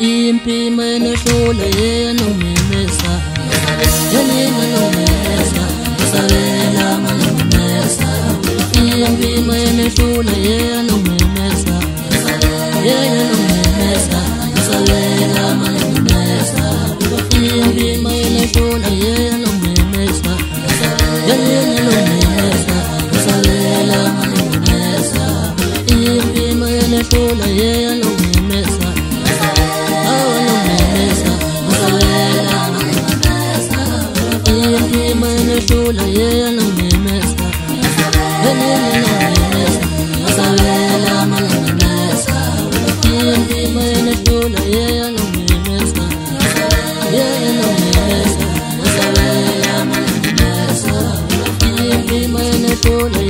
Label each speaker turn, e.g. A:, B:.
A: Impi mene shula yenu mimesa Yenina no mimesa Isabela mene mimesa Impi mene shula yenu mimesa Yenu mimesa Isabela mene mimesa Impi mene shula yenu mimesa Yenina no mimesa Isabela mene mimesa Impi mene shula yenu mimesa Shula yenu mimesa, yenina mimesa, Isabela mene mimesa. Impi mene shula yenu mimesa, yenu mimesa, Isabela mene mimesa. Impi mene shula